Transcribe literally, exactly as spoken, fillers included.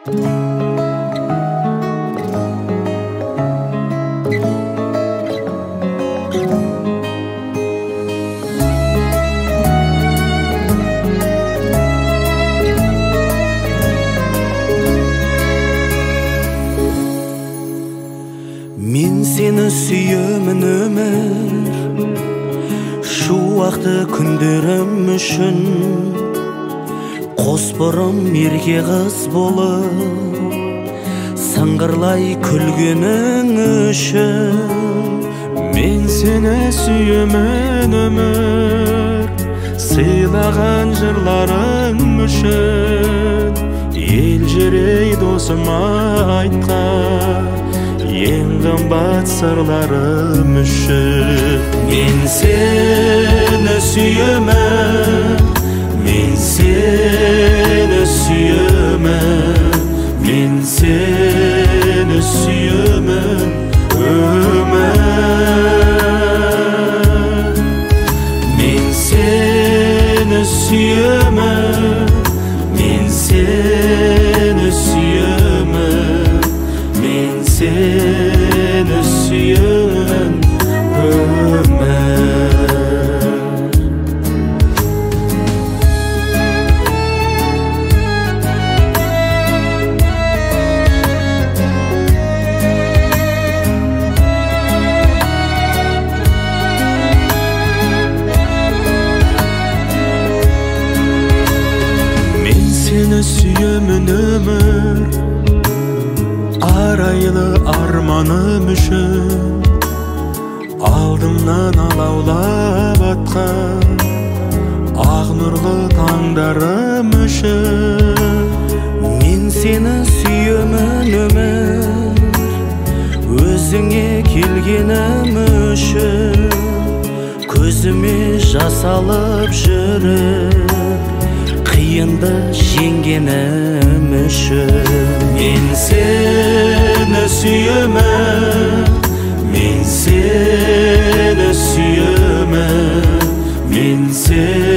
Мен сені сүйемін өмір, шуақты күндерім үшін. Қос бұрым ерке қыз болып, сыңғырлай күлгенің үшін. Мен сені сүйемін өмір, сыйлаған жырларың үшін. Елжірей досыма айтқан ең қымбат сырларым үшін. Мен сені сүйемін, мен сені сүйемін, мен сені сүйемін өмір. Мен сені сүйемін, мен сені сүйемін, мен сені сүйемін өмір. Мен сені сүйемін өмір, арайлы арманым үшін. Алдымнан алаулап атқан ақ нұрлы таңдарым үшін. Мен сені сүйемін өмір, өзіңе келгенім үшін. Көзіме жас алып жүріп, қиынды жеңгенім үшін. Мен сені сүйемін, мен сені сүйемін, мен сені